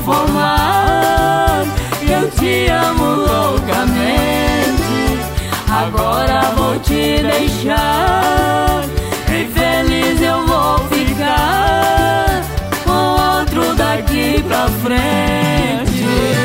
conformar. Eu te amo loucamente, agora vou te deixar. Infeliz eu vou ficar com outro daqui pra frente.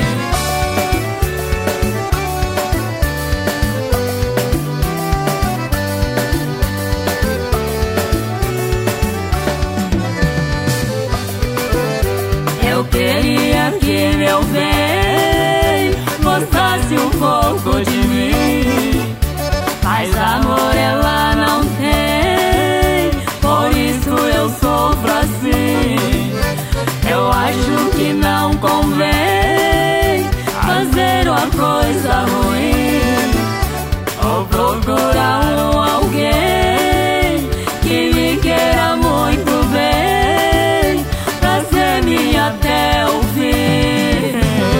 Eu queria que meu bem gostasse um pouco de mim, mas amor ela não tem, por isso eu sofro assim. Eu acho que não convém fazer uma coisa ruim, ou procurar alguém que me queira muito bem, pra ser minha até o fim.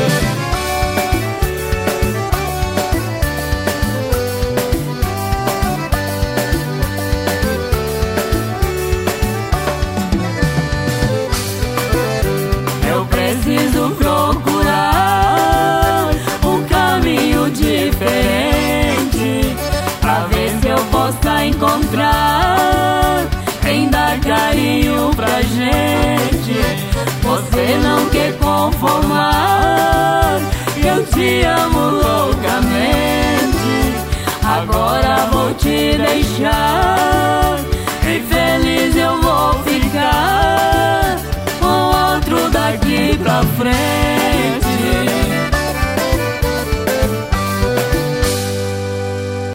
Eu preciso procurar um caminho diferente, pra ver se eu posso encontrar quem dá carinho pra gente. Você não quer conformar, eu te amo loucamente, agora vou te deixar.